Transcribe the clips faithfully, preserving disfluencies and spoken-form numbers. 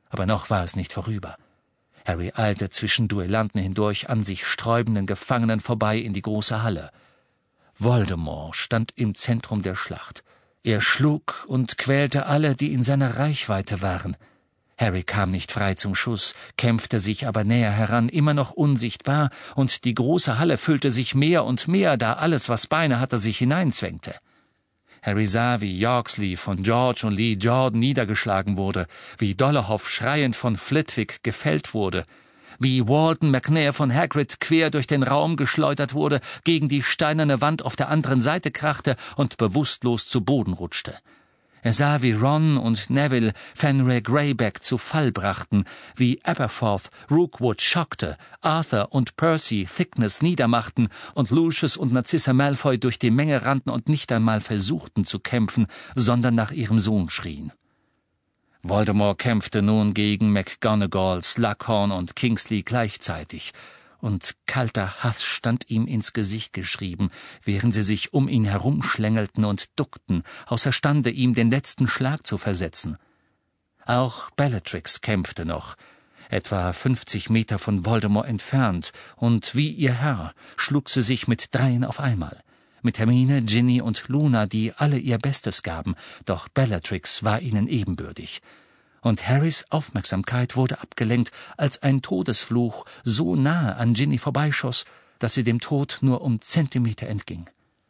Aber noch war es nicht vorüber. Harry eilte zwischen Duellanten hindurch an sich sträubenden Gefangenen vorbei in die große Halle. Voldemort stand im Zentrum der Schlacht. Er schlug und quälte alle, die in seiner Reichweite waren. Harry kam nicht frei zum Schuss, kämpfte sich aber näher heran, immer noch unsichtbar, und die große Halle füllte sich mehr und mehr, da alles, was Beine hatte, sich hineinzwängte. Harry sah, wie Yorksley von George und Lee Jordan niedergeschlagen wurde, wie Dolohov schreiend von Flitwick gefällt wurde, wie Walton McNair von Hagrid quer durch den Raum geschleudert wurde, gegen die steinerne Wand auf der anderen Seite krachte und bewusstlos zu Boden rutschte. Er sah, wie Ron und Neville Fenrir Greyback zu Fall brachten, wie Aberforth Rookwood schockte, Arthur und Percy Thickness niedermachten und Lucius und Narcissa Malfoy durch die Menge rannten und nicht einmal versuchten zu kämpfen, sondern nach ihrem Sohn schrien. Voldemort kämpfte nun gegen McGonagall, Slughorn und Kingsley gleichzeitig, und kalter Hass stand ihm ins Gesicht geschrieben, während sie sich um ihn herumschlängelten und duckten, außerstande, ihm den letzten Schlag zu versetzen. Auch Bellatrix kämpfte noch, etwa fünfzig Meter von Voldemort entfernt, und wie ihr Herr schlug sie sich mit dreien auf einmal. Mit Hermine, Ginny und Luna, die alle ihr Bestes gaben, doch Bellatrix war ihnen ebenbürtig. Und Harrys Aufmerksamkeit wurde abgelenkt, als ein Todesfluch so nahe an Ginny vorbeischoss, dass sie dem Tod nur um Zentimeter entging.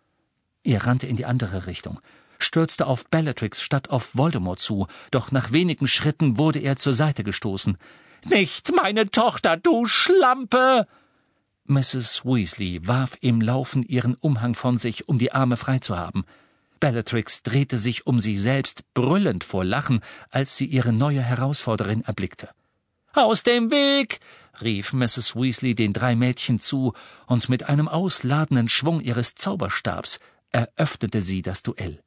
Er rannte in die andere Richtung, stürzte auf Bellatrix statt auf Voldemort zu, doch nach wenigen Schritten wurde er zur Seite gestoßen. »Nicht meine Tochter, du Schlampe!« Misses Weasley warf im Laufen ihren Umhang von sich, um die Arme frei zu haben. Bellatrix drehte sich um sie selbst, brüllend vor Lachen, als sie ihre neue Herausforderin erblickte. »Aus dem Weg!« rief Misses Weasley den drei Mädchen zu, und mit einem ausladenden Schwung ihres Zauberstabs eröffnete sie das Duell.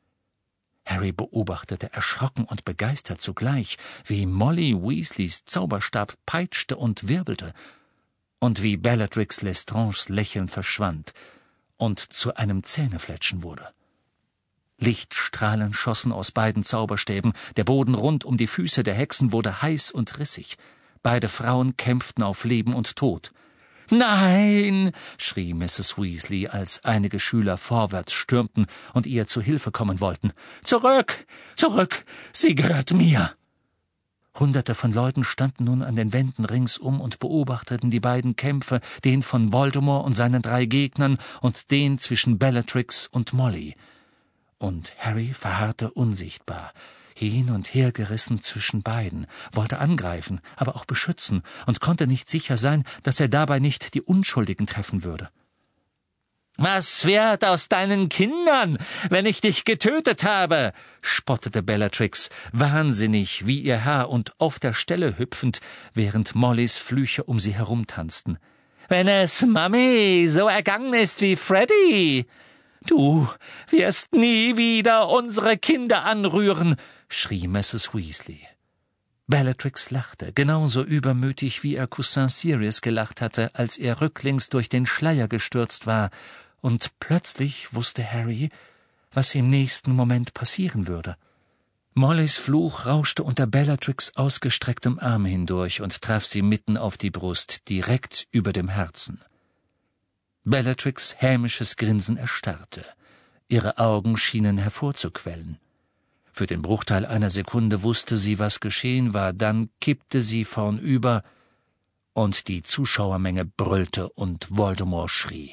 Harry beobachtete erschrocken und begeistert zugleich, wie Molly Weasleys Zauberstab peitschte und wirbelte, und wie Bellatrix Lestranges Lächeln verschwand und zu einem Zähnefletschen wurde. Lichtstrahlen schossen aus beiden Zauberstäben, der Boden rund um die Füße der Hexen wurde heiß und rissig. Beide Frauen kämpften auf Leben und Tod. »Nein!« schrie Misses Weasley, als einige Schüler vorwärts stürmten und ihr zu Hilfe kommen wollten. »Zurück! Zurück! Sie gehört mir!« Hunderte von Leuten standen nun an den Wänden ringsum und beobachteten die beiden Kämpfe, den von Voldemort und seinen drei Gegnern und den zwischen Bellatrix und Molly. Und Harry verharrte unsichtbar, hin und her gerissen zwischen beiden, wollte angreifen, aber auch beschützen und konnte nicht sicher sein, dass er dabei nicht die Unschuldigen treffen würde. »Was wird aus deinen Kindern, wenn ich dich getötet habe?« spottete Bellatrix, wahnsinnig wie ihr Herr und auf der Stelle hüpfend, während Mollys Flüche um sie herumtanzten. »Wenn es Mami so ergangen ist wie Freddy!« »Du wirst nie wieder unsere Kinder anrühren«, schrie Misses Weasley. Bellatrix lachte, genauso übermütig, wie ihr Cousin Sirius gelacht hatte, als er rücklings durch den Schleier gestürzt war, und plötzlich wusste Harry, was im nächsten Moment passieren würde. Mollys Fluch rauschte unter Bellatrix ausgestrecktem Arm hindurch und traf sie mitten auf die Brust, direkt über dem Herzen. Bellatrix' hämisches Grinsen erstarrte. Ihre Augen schienen hervorzuquellen. Für den Bruchteil einer Sekunde wusste sie, was geschehen war, dann kippte sie vornüber, und die Zuschauermenge brüllte und Voldemort schrie.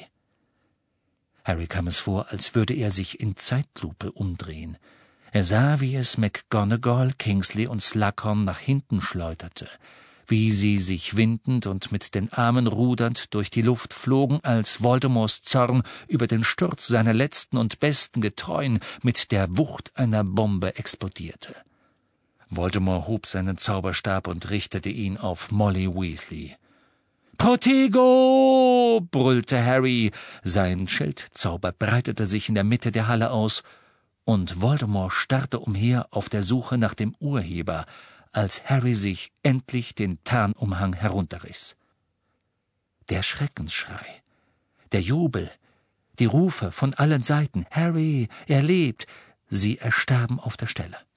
Harry kam es vor, als würde er sich in Zeitlupe umdrehen. Er sah, wie es McGonagall, Kingsley und Slughorn nach hinten schleuderte, wie sie sich windend und mit den Armen rudernd durch die Luft flogen, als Voldemorts Zorn über den Sturz seiner letzten und besten Getreuen mit der Wucht einer Bombe explodierte. Voldemort hob seinen Zauberstab und richtete ihn auf Molly Weasley. »Protego!« brüllte Harry. Sein Schildzauber breitete sich in der Mitte der Halle aus, und Voldemort starrte umher auf der Suche nach dem Urheber, als Harry sich endlich den Tarnumhang herunterriss. Der Schreckensschrei, der Jubel, die Rufe von allen Seiten, »Harry, er lebt!« sie erstarben auf der Stelle.